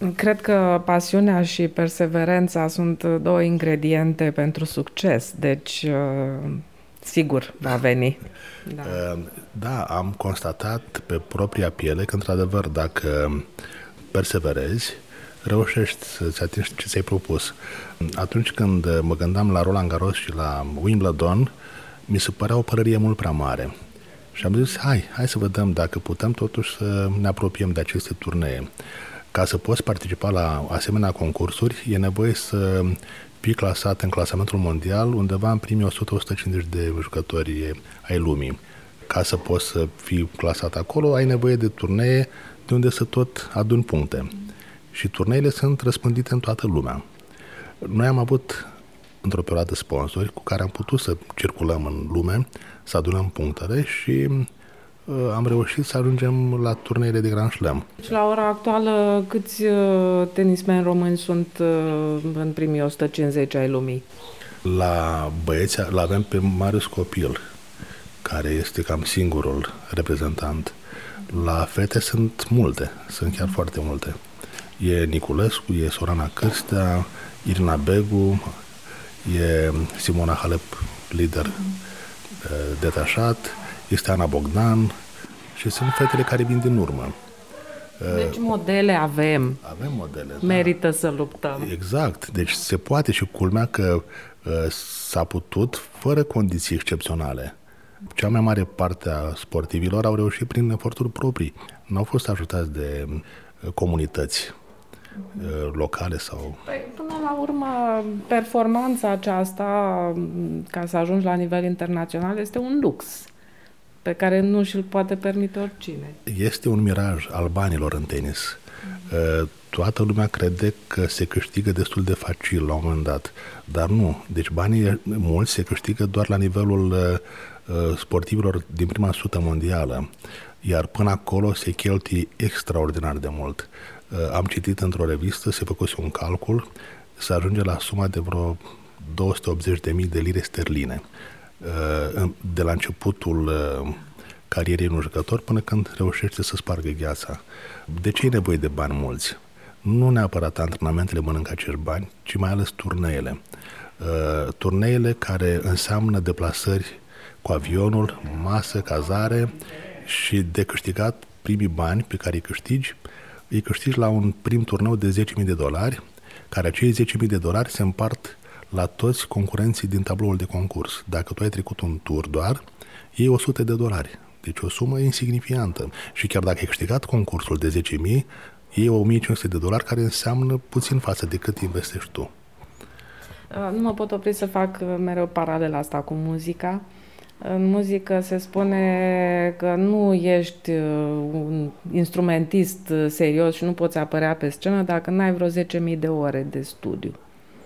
Cred că pasiunea și perseverența sunt două ingrediente pentru succes, deci sigur va veni. Da. Da, am constatat pe propria piele că, într-adevăr, dacă perseverezi, reușești să-ți atingi ce ți-ai propus. Atunci când mă gândeam la Roland Garros și la Wimbledon, mi se părea o părărie mult prea mare. Și am zis, hai să vedem dacă putem totuși să ne apropiem de aceste turnee. Ca să poți participa la asemenea concursuri, e nevoie să fii clasat în clasamentul mondial undeva în primii 100-150 de jucători ai lumii. Ca să poți să fii clasat acolo, ai nevoie de turnee de unde să tot aduni puncte. Și turneele sunt răspândite în toată lumea. Noi am avut într-o perioadă sponsori cu care am putut să circulăm în lume, să adunăm punctele și am reușit să ajungem la turneele de Grand Slam. Și la ora actuală, câți tenismeni români sunt în primii 150 ai lumii? La băieți l-avem pe Marius Copil, care este cam singurul reprezentant. La fete sunt multe, sunt chiar foarte multe. E Niculescu, e Sorana Cârstea, Irina Begu, e Simona Halep, lider detașat, este Ana Bogdan și sunt fetele care vin din urmă. Deci modele avem. Avem modele. Merită să luptăm. Exact. Deci se poate și culmea că s-a putut fără condiții excepționale. Cea mai mare parte a sportivilor au reușit prin eforturi proprii. Nu au fost ajutați de comunități locale sau... Păi, până la urmă, performanța aceasta, ca să ajungi la nivel internațional, este un lux pe care nu și-l poate permite oricine. Este un miraj al banilor în tenis. Toată lumea crede că se câștigă destul de facil la un moment dat, dar nu. Deci banii mulți se câștigă doar la nivelul sportivilor din prima sută mondială, iar până acolo se cheltuie extraordinar de mult. Am citit într-o revistă, se făcuse un calcul, să ajunge la suma de vreo 280.000 de lire sterline. De la începutul carierei unui jucător până când reușește să spargă gheața. De ce e nevoie de bani mulți? Nu neapărat antrenamentele mănâncă acești bani, ci mai ales turneele. Turneele care înseamnă deplasări cu avionul, masă, cazare și de câștigat primii bani pe care îi câștigi la un prim turneu de $10.000, care acei $10.000 se împart la toți concurenții din tabloul de concurs. Dacă tu ai trecut un tur doar, iei $100. Deci o sumă insignifiantă. Și chiar dacă ai câștigat concursul de 10.000, iei $1.500, care înseamnă puțin față de cât investești tu. Nu mă pot opri să fac mereu paralela asta cu muzica. În muzică se spune că nu ești un instrumentist serios și nu poți apărea pe scenă dacă n-ai vreo 10.000 de ore de studiu.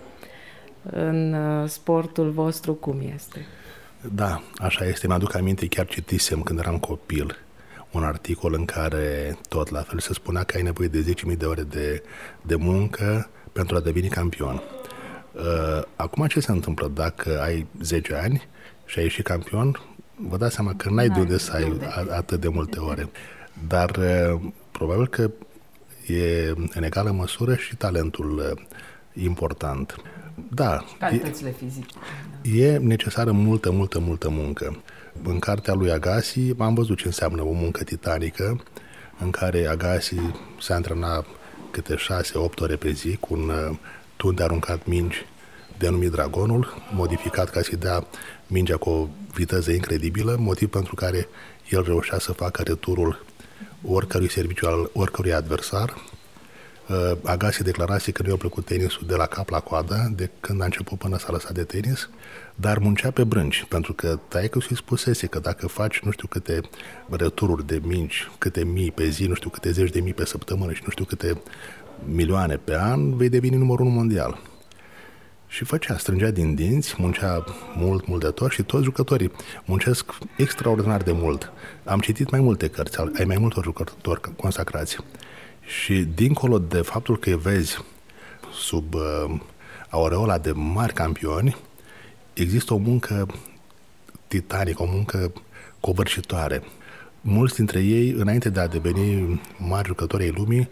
În sportul vostru cum este? Da, așa este. Mi-aduc aminte, chiar citisem când eram copil un articol în care tot la fel se spunea că ai nevoie de 10.000 de ore de muncă pentru a deveni campion. Acum ce se întâmplă? Dacă ai 10 ani și ai ieșit campion, vă dați seama că n-ai de unde să ai atât de multe ore. Dar probabil că e în egală măsură și talentul important. Da. Calitățile fizice. E necesară multă muncă. În cartea lui Agassi am văzut ce înseamnă o muncă titanică, în care Agassi se antrena câte 6-8 ore pe zi cu un tun de aruncat mingi denumit Dragonul, modificat ca să-i dea mingea cu o viteză incredibilă, motiv pentru care el reușea să facă returul oricărui serviciu al oricărui adversar. Agassi declarase că nu i-a plăcut tenisul de la cap la coadă, de când a început până s-a lăsat de tenis, dar muncea pe brânci, pentru că taică și spusese că dacă faci nu știu câte retururi de mingi, câte mii pe zi, nu știu câte zeci de mii pe săptămână și nu știu câte milioane pe an, vei deveni numărul 1 mondial. Și strângea din dinți, muncea mult de tot și toți jucătorii muncesc extraordinar de mult. Am citit mai multe cărți, ai mai multor jucători consacrați. Și dincolo de faptul că îi vezi sub aureola de mari campioni, există o muncă titanică, o muncă covârșitoare. Mulți dintre ei, înainte de a deveni mari jucători ai lumii,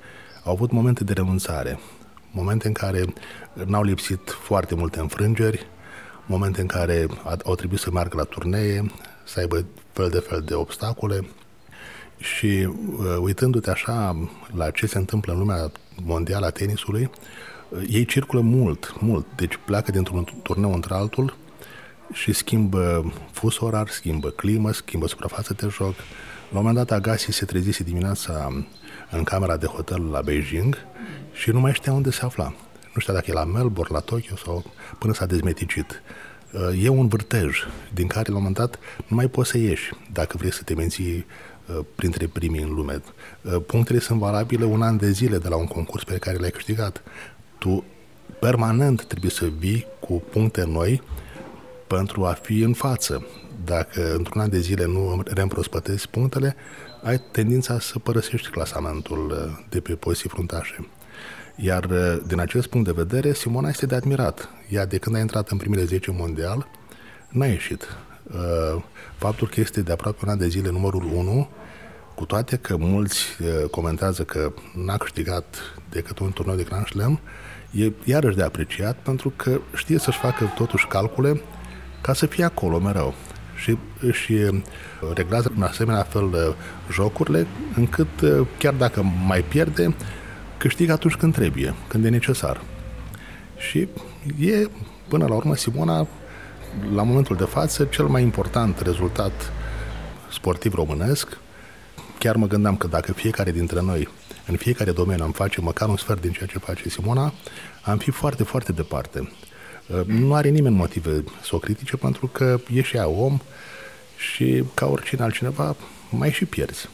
Au avut momente de renunțare, momente în care n-au lipsit foarte multe înfrângeri, momente în care au trebuit să meargă la turnee, să aibă fel de obstacole și uitându-te așa la ce se întâmplă în lumea mondială a tenisului, ei circulă mult, deci pleacă dintr-un turneu într-altul și schimbă fus orar, schimbă climă, schimbă suprafață de joc. La un moment dat Agassi se trezise dimineața în camera de hotel la Beijing și nu mai știa unde se afla. Nu știa dacă e la Melbourne, la Tokyo sau până s-a dezmeticit. E un vârtej din care la un moment dat nu mai poți să ieși dacă vrei să te menții printre primii în lume. Punctele sunt valabile un an de zile de la un concurs pe care l-ai câștigat. Tu permanent trebuie să vii cu puncte noi pentru a fi în față. Dacă într-un an de zile nu reîmprospătezi punctele, ai tendința să părăsești clasamentul de pe poziții fruntașe. Iar din acest punct de vedere, Simona este de admirat. Ea, de când a intrat în primele 10 mondial, n-a ieșit. Faptul că este de aproape un an de zile numărul 1, cu toate că mulți comentează că n-a câștigat decât un turneu de Grand Slam, e iarăși de apreciat pentru că știe să-și facă totuși calcule ca să fie acolo mereu. Și reglează în asemenea fel jocurile, încât chiar dacă mai pierde, câștigă atunci când trebuie, când e necesar. Și e, până la urmă, Simona, la momentul de față, cel mai important rezultat sportiv românesc. Chiar mă gândeam că dacă fiecare dintre noi, în fiecare domeniu, am face măcar un sfert din ceea ce face Simona, am fi foarte, foarte departe. Nu are nimeni motive să o critice, pentru că e și ea om și, ca oricine altcineva, mai și pierzi.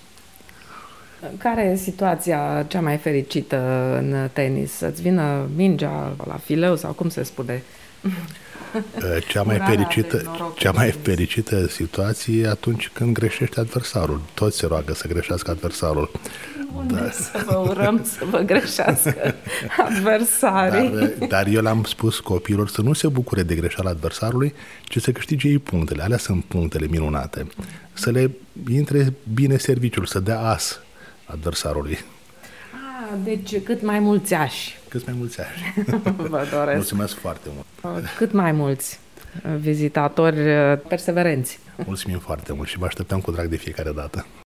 Care e situația cea mai fericită în tenis? Să-ți vină mingea la fileu sau cum se spune? Cea mai fericită situație e atunci când greșește adversarul. Toți se roagă să greșească adversarul. Să vă urăm să vă greșească adversarii. Dar eu le-am spus copiilor să nu se bucure de greșeala adversarului, ci să câștige ei punctele. Alea sunt punctele minunate. Să le intre bine serviciul, să dea as adversarului. Deci cât mai mulți ași. Cât mai mulți ași. Vă doresc. Mulțumesc foarte mult. Cât mai mulți vizitatori perseverenți. Mulțumim foarte mult și vă așteptăm cu drag de fiecare dată.